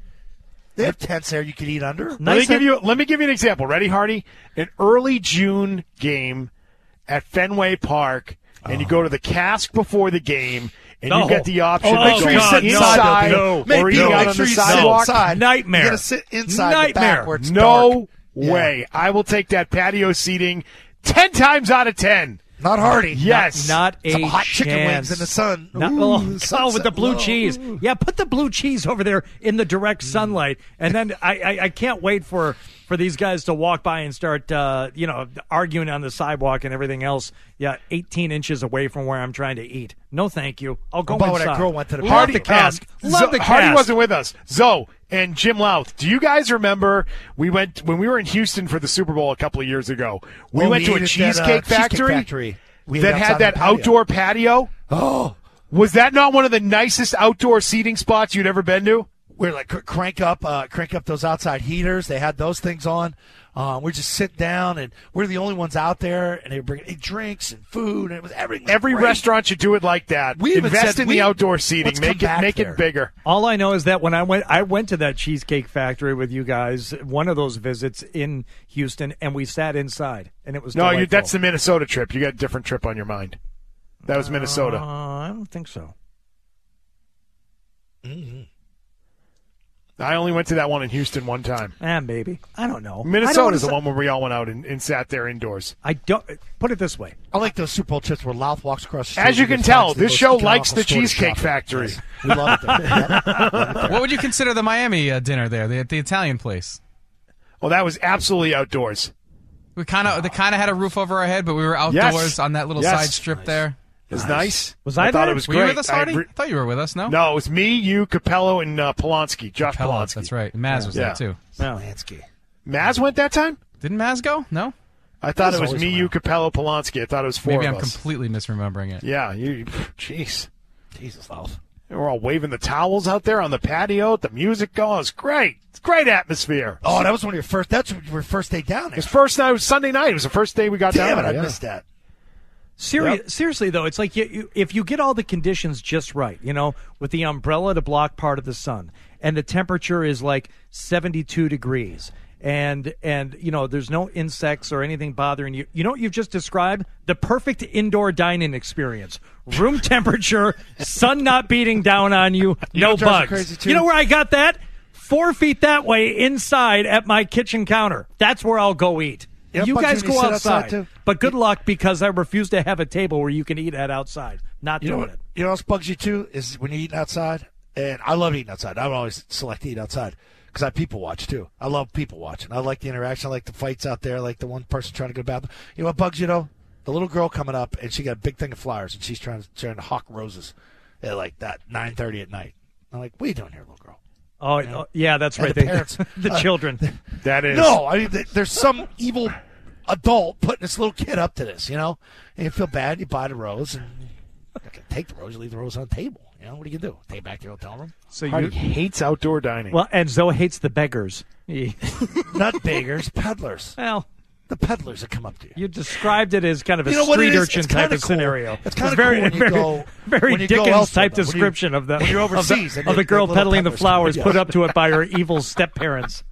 They have tents there you could eat under. Let me Nice give and- you let me give you an example. Ready, Hardy? An early June game at Fenway Park, and you go to the cask before the game, and No. you get the option Oh, of make sure going you sit inside no. Make or sure eating you out make on sure the you sit sidewalk. outside. Nightmare. You got to sit inside the Nightmare. back where it's No dark. Yeah. way. I will take that patio seating ten times out of ten. Not Hardy. Yes. Not a Some hot chance. chicken wings in the sun. Not, Ooh, oh, sunset oh, with the blue glow. cheese. Yeah, put the blue cheese over there in the direct sunlight, and then I, I, I can't wait for, for these guys to walk by and start, uh, you know, arguing on the sidewalk and everything else. Yeah, eighteen inches away from where I'm trying to eat. No, thank you. I'll go How about when inside. that girl went to the Love party? the cask. Um, Love Zo- the Hardy cask. wasn't with us. Zoe and Jim Louth. Do you guys remember we went when we were in Houston for the Super Bowl a couple of years ago? We Oh, went we to a ate at that, uh, cheesecake Cheesecake factory, Factory. We ate that outside had that the patio. outdoor patio. Oh, Was that not one of the nicest outdoor seating spots you'd ever been to? we're like cr- crank up, uh, crank up those outside heaters. They had those things on. Uh, we're just sitting down, and we're the only ones out there. And they were bringing drinks and food, and it was everything. was Every great. restaurant should do it like that. We even Invest said in we- the outdoor seating. let's come Make it back make there. it bigger. All I know is that when I went, I went to that Cheesecake Factory with you guys. One of those visits in Houston, and we sat inside, and it was No, you, delightful. that's the Minnesota trip. You got a different trip on your mind. That was Minnesota. Uh, I don't think so. I only went to that one in Houston one time. Ah, maybe. I don't know. I don't Minnesota's the wanna one where we all went out and, and sat there indoors. I don't put it this way. I like those Super Bowl trips where Louth walks across the street. As you and can gets tell, finds the this most show economical likes the store to Cheesecake shop at. Factory. Yes. We love it there. Yep. Love it there. What would you consider the Miami uh, dinner there, the, the Italian place? Well, that was absolutely outdoors. We kind of, they kind of had a roof over our head, but we were outdoors Yes. on that little Yes. side strip Nice. there. It was nice. Was I thought there? it was Were great. you with us, Hardy? I, I, re- thought you were with us, no? no, it was me, you, Capello, and uh, Polanski. Josh Capello, Polanski. that's right. Maz was Yeah. there, too. Lansky. Maz went that time? Didn't Maz go? No? I thought Maz it was always me, went. you, Capello, Polanski. I thought it was four Maybe of I'm us. completely misremembering it. Yeah, you. Jeez. Jesus, Laos. We're all waving the towels out there on the patio. The music going. It's great. It's great atmosphere. Oh, that was one of your first. That's your first day down there. His first night was Sunday night. It was the first day we got Damn down it, there. I yeah. missed that. Seri- Yep. Seriously, though, it's like you, you, if you get all the conditions just right, you know, with the umbrella to block part of the sun, and the temperature is like seventy-two degrees, and, and you know, there's no insects or anything bothering you. You know what you've just described? The perfect indoor dining experience. Room temperature, sun not beating down on you, You know no what drives me bugs. crazy, too? You know where I got that? Four feet that way inside at my kitchen counter. That's where I'll go eat. You know, You bugs guys when you go sit outside, outside, too? but good luck because I refuse to have a table where you can eat at outside. Not You know doing what? it. You know what else bugs you too is when you're eating outside, and I love eating outside. I would always select to eat outside because I people watch too. I love people watching. I like the interaction. I like the fights out there. I like the one person trying to go to the bathroom. You know what bugs you though? The little girl coming up and she got a big thing of flowers and she's trying to trying to hawk roses at like that nine thirty at night. I'm like, what are you doing here, little girl? Oh, You know? oh, yeah, that's And right. the They- parents- the uh, children. That is. No, I mean, th- there's some evil adult putting this little kid up to this, you know? And you feel bad, you buy the rose, and you can take the rose, you leave the rose on the table. You know, what are you going to do? Take it back to your hotel room? So Hardy you, hates outdoor dining. well, and Zoe hates the beggars. Yeah. Not beggars, peddlers. Well, The peddlers that come up to you. you described it as kind of a You know what it street is? urchin It's type kinda of cool. scenario. It's kinda very, cool when you very, go- very when you go Dickens elsewhere, type though. When you- description of the when you're of the, overseas and of the you- girl the little peddling the peddlers flowers come, put yes. up to it by her evil step parents.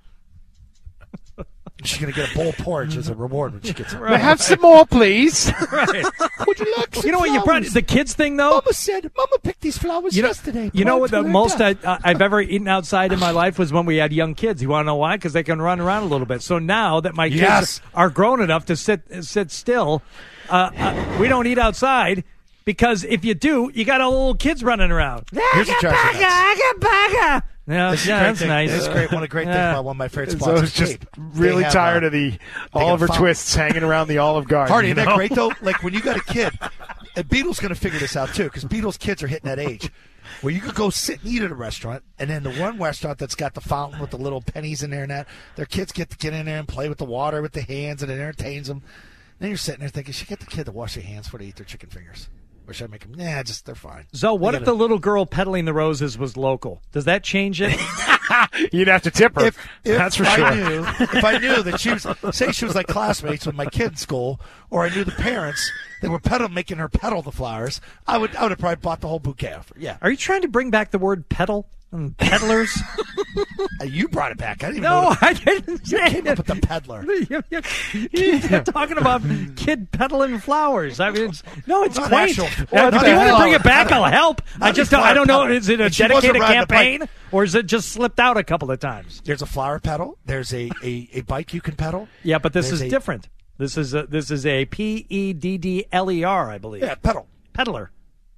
She's going to get a bowl of porridge as a reward when she gets home. May I have some more, please? Right. Would you like some You know what? You brought flowers? the kids thing though. Mama said, Mama picked these flowers You know, yesterday. you know prior what? to The her most I, death. I've ever eaten outside in my life was when we had young kids. You want to know why? Because they can run around a little bit. So now that my kids Yes. are grown enough to sit sit still, uh, uh, we don't eat outside because if you do, you got all little kids running around. Here's what drives me nuts. I got baga. Yeah, This is a yeah, great that's thing. nice. This is great. One of the great things Yeah. about one of my favorite So spots I is was just Cape. really They have, tired uh, of the got Oliver fountain. Twists hanging around the Olive Garden. Hardy, you isn't that know? great though? Like when you got a kid, and Beetle's going to figure this out too, because Beetle's kids are hitting that age where you could go sit and eat at a restaurant, and then the one restaurant that's got the fountain with the little pennies in there and that, their kids get to get in there and play with the water with the hands, and it entertains them. Then you're sitting there thinking, should I get the kid to wash their hands before they eat their chicken fingers? Or should I make them? Nah, just they're fine. So what They if gotta- the little girl peddling the roses was local? Does that change it? You'd have to tip her. If, if That's for I sure. knew, if I knew that she was, say she was like classmates with my kid in school, or I knew the parents that were pedal making her peddle the flowers, I would, I would have probably bought the whole bouquet off her. Yeah, Are you trying to bring back the word peddle and peddlers? Uh, you brought it back. I didn't even No, know. I didn't You say came it. up with the peddler. You- you- You're talking about kid peddling flowers. I mean, it's, no, it's Not quaint. actual- Uh, What if the you want to hell? bring it back, I'll help. Not I just any don't, I don't know. flower Is it a peddle. And she wasn't dedicated riding a bike. campaign, or is it just slipped out a couple of times? There's a flower pedal. There's a, a, a bike you can pedal. Yeah, but this There's is a- different. This is a, this is a P E D D L E R, I believe. Yeah, pedal. Peddler.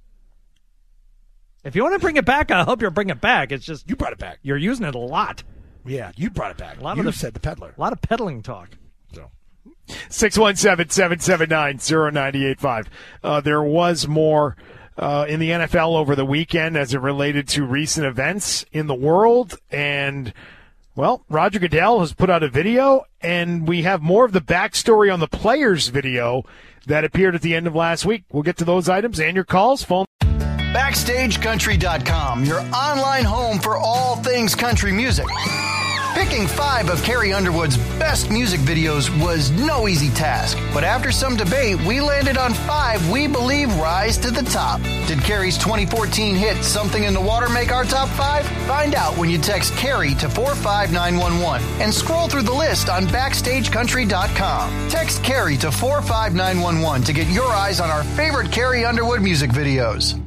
If you want to bring it back, I'll help you bring it back. It's just You brought it back. you're using it a lot. Yeah, you brought it back. A lot you of the, said the peddler. A lot of peddling talk. So. six one seven, seven seven nine, zero nine eight five. Uh, there was more uh, in the N F L over the weekend as it related to recent events in the world. And, well, Roger Goodell has put out a video, and we have more of the backstory on the players' video that appeared at the end of last week. We'll get to those items and your calls. Phone. Backstage Country dot com, your online home for all things country music. Picking five of Carrie Underwood's best music videos was no easy task, but after some debate, we landed on five we believe rise to the top. Did Carrie's twenty fourteen hit Something in the Water make our top five? Find out when you text Carrie to four five nine one one and scroll through the list on Backstage Country dot com. Text Carrie to four five nine one one to get your eyes on our favorite Carrie Underwood music videos.